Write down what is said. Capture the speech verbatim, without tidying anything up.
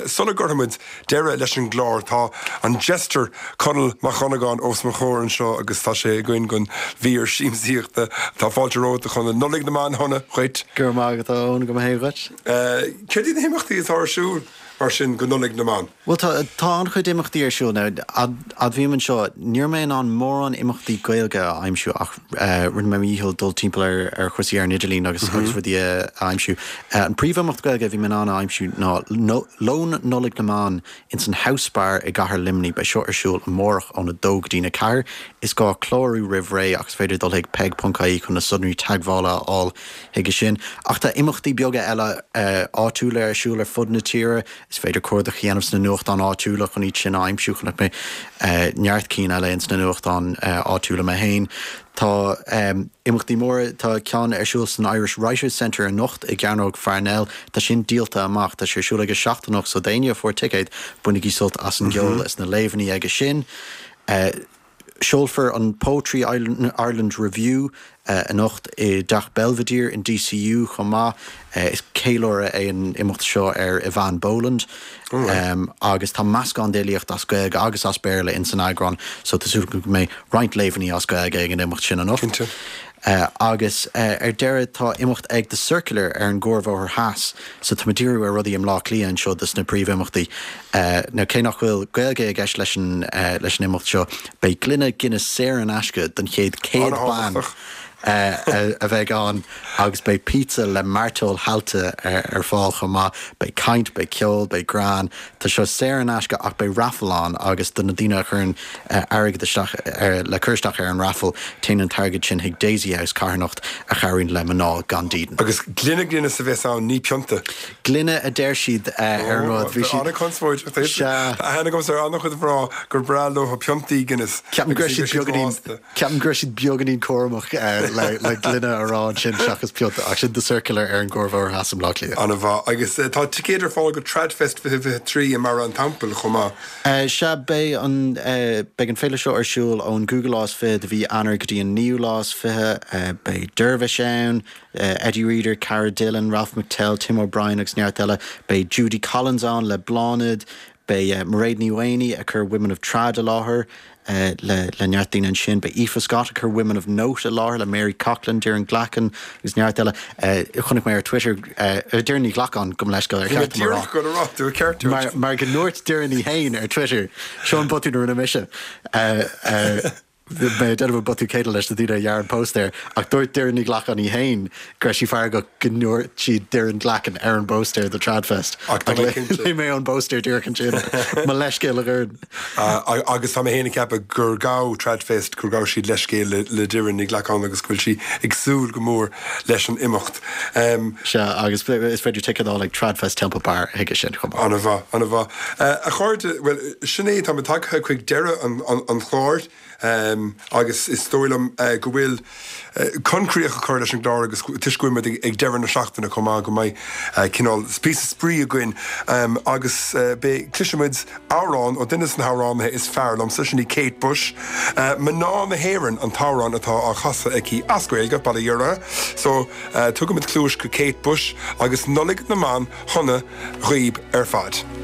sulla gorhamid deire leis an glár tá an jester Conal Machonagán os mar chóir an seo agus tá sé goin gon vír síimsíochta tá fáilte róta chun nolig na man honna chuit. Gur mágad ón go héhait. Céir dí éachtaí is thsúl mar sin go nolig na man. Well tá tá an chuid imachtaí ar siúil ná ad bhíman seo níor méon an mór an imachtaí gailge aimsú ach rinne mé íhil dul timp ar ar chusaí ar Nidalín agus agus fu aimsú. An príomhamacht gailge bhí man an aimsú ná lón nolig na man in san housebar i gahar limní bei seo arsúil an mórach an a dóg dína cair is gá chlóirú rih ré agus féidir dul ag peg puncaí chun na sudnú taghála áil hiige sin. Ach tá imachtaí beaga eile áúla arsúil ar fud na tíre is féidir cuairda chéanamh na nuacht an áúla chun iad sin aimsúchan mé neart cín eile ins na nuacht an áúla me hain. Tá imachtaí mór tá ceann arsúil san Irish Writers Centre a nocht i gceanóg Farnell tá sin díalta amach tá sé siúla go seachtainach so daine fuór tiid bunig í sult as an geol is na léhanní aige sin. Siolfar an Poetry Ireland, Ireland Review uh, a nocht i Dach Belvedere in D C U chomá uh, is céilóra é an imimecht seo ar Ivan Boland right. um, agus tá mascán déalaocht as goig agus as béirle in san agrán so tású go mé roint léhanní as goig ag an imimecht sin an nocht. Uh, agus uh, ar deire tá imimecht ag de circular ar an gcórbh óir háas so tá madíú ar rudí am lá líon seo dus na príomhimachtaí. Uh, na cé nach bhfuil gailge ag eis leis an uh, leis an imimecht seo bei glunne Guinness séir an asca den chéad céad ban Uh, a, a bheith an agus bei pizza le martól halte ar, ar fáil chumá bei caint, bei ceol, bei grán tá seo séir an asca ach bei raffleán agus duna dtíine chun uh, airg uh, le chuirsteach ar an raffle téann an targad sin hiag Daisy House carnacht a chairún le maná gan díden. Agus glunne glunne sa bheits an ní pionta. Glunne a déir siad uh, ar rád bhí siad. Anna consfoid a hena gom ar annach chud bhrá gur bralo ho piontaí Guinness. Ceapan gur siad beaganín Ceapan gur siad beaganín cuaramach le le glunne arán sin seachas piota ach sin de circular ar an gcórbh óir háas am lá líon. Anna bha agus tá ticéidir fáil go Tradfest fi trí a mar an tampil chumá. Se bé an be an féile seo arsúil ón Google Lás fi a bhí anar go dtí an níú lás fithe bei Dervish Ann, Eddie Reader, Cara Dillon, Ralph McTell, Tim O'Brien agus neartile bei Judy Collins an le Blánid, bei uh, Mairead Níhaoine a chur Women of Trad a láthair uh, le, le neartdaoine an sin, bei Aoife Scott a chur Women of Note a láthair le Mary Coughlin during Glachan agus neartile uh, chunig mé ar Twitter uh, during Glachan gom leis go ar ceart mar mar go nuirt during hain ar Twitter Sean Button ar na mise uh, uh, Bé deadh butú céile leis dtíad a dhear an post there ach dúirt dear ní ghlachan í hain gur sí fear go gnuir si dear an glachan ar an bóster the Tradfest lé mé an bóster dear an sin má leiscé le gurd agus tá héna cepa gur gá Tradfest gur gá si leiscé le dear ní glachan agus bhfuil si agsúil go mór leis an imimecht se agus is féidir teá le Tradfest Temple Bar hiige sin chum anna bha anna bha a chuirde well sinné tá take chuig deire an an chláir Um, agus is stoilm uh, go bhfuil uh, concríoch a chuir leis an glár agus tuiscuime ag deir na seachtainna chumá go mbeidh uh, cinál spí sprí a gcuin um, agus uh, be cliisiimiid árán ó duine an háránathe is fearlam sa sin í Kate Bush uh, man ná na héann an tárán atá á chasa ag í ascuilge balla dhearra so uh, tugamid clúis go Kate Bush agus nolig na man chuna riomh ar fad.